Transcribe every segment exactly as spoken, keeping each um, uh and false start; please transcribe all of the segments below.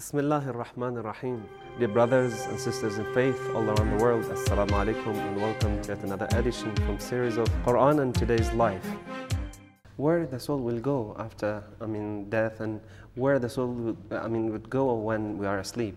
Bismillah ar-Rahman ar-Rahim. Dear brothers and sisters in faith all around the world, Assalamu alaikum and welcome to yet another edition from series of Quran and Today's Life. Where the soul will go after, I mean, death, and where the soul would, I mean, would go when we are asleep.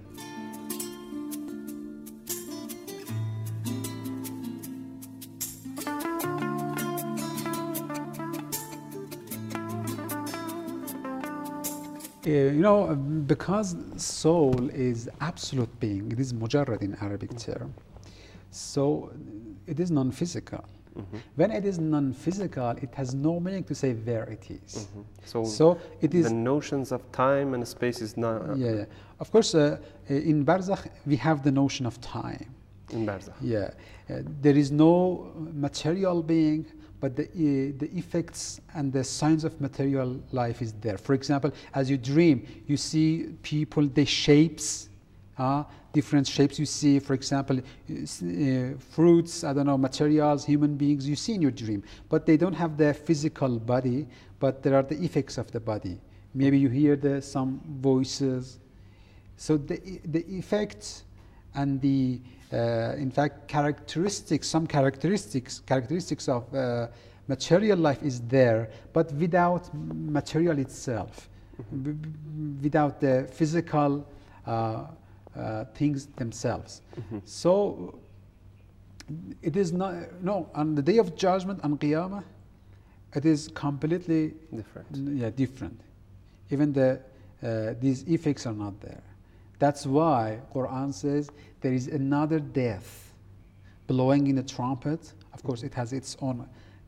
Uh, you know, because soul is absolute being, it is mujarrad in Arabic term, so it is non-physical. Mm-hmm. When it is non-physical, it has no meaning to say where it is. Mm-hmm. So, so it is the notions of time and space is not. Uh, yeah, yeah, of course. Uh, in barzakh, we have the notion of time. In barzakh. Yeah, uh, there is no material being, but the, uh, the effects and the signs of material life is there. For example, as you dream, you see people, the shapes, uh, different shapes you see, for example, uh, fruits, I don't know, materials, human beings, you see in your dream. But they don't have the physical body, but there are the effects of the body. Maybe you hear the, some voices. So the, the effects and the Uh, in fact, characteristics, some characteristics, characteristics of uh, material life is there, but without material itself, mm-hmm. b- b- without the physical uh, uh, things themselves. Mm-hmm. So it is not, no, on the day of judgment, on Qiyamah, it is completely different. Yeah, different. Even the, uh, these effects are not there. That's why Quran says there is another death, blowing in a trumpet. Of course, it has its own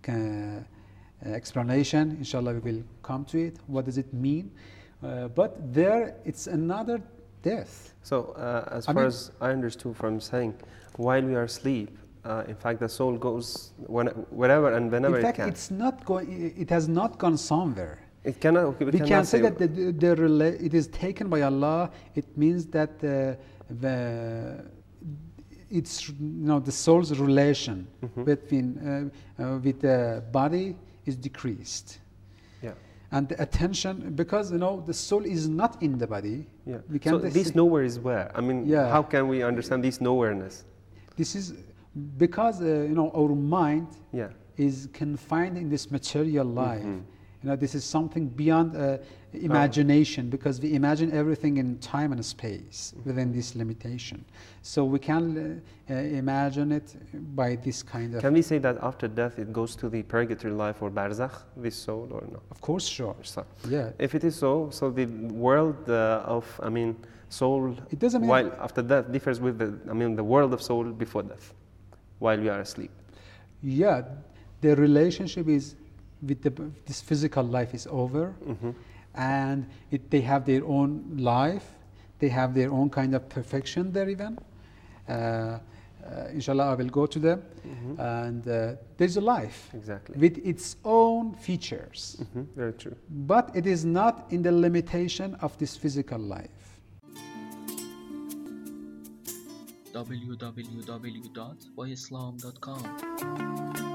uh, explanation. Inshallah, we will come to it. What does it mean? Uh, but there, it's another death. So, uh, as I far mean, as I understood from saying, while we are asleep, uh, in fact, the soul goes when, wherever and whenever in fact, it can. it's not going. It has not gone somewhere. It cannot. Okay, we we cannot can say, say that the, the, the rela- it is taken by Allah. It means that uh, the it's you know the soul's relation mm-hmm. between uh, uh, with the body is decreased. Yeah. And the attention, because you know the soul is not in the body. Yeah. We can so this nowhere is where. I mean, yeah. how can we understand this nowhereness? This is because uh, you know our mind yeah. is confined in this material life. Mm-hmm. You know, this is something beyond uh, imagination, oh. because we imagine everything in time and space mm-hmm. within this limitation. So we can uh, uh, imagine it by this kind of... Can we say that after death it goes to the purgatory life or barzakh, this soul, or no? Of course, sure. So, yeah. If it is so, so the world uh, of, I mean, soul, it doesn't mean while after death differs with the, I mean, the world of soul before death, while we are asleep. Yeah, the relationship is with the, this physical life is over, mm-hmm. and it, they have their own life, they have their own kind of perfection there even. Uh, uh, inshallah, I will go to them, mm-hmm. and uh, there's a life exactly with its own features. Mm-hmm. Very true. But it is not in the limitation of this physical life. w w w dot why islam dot com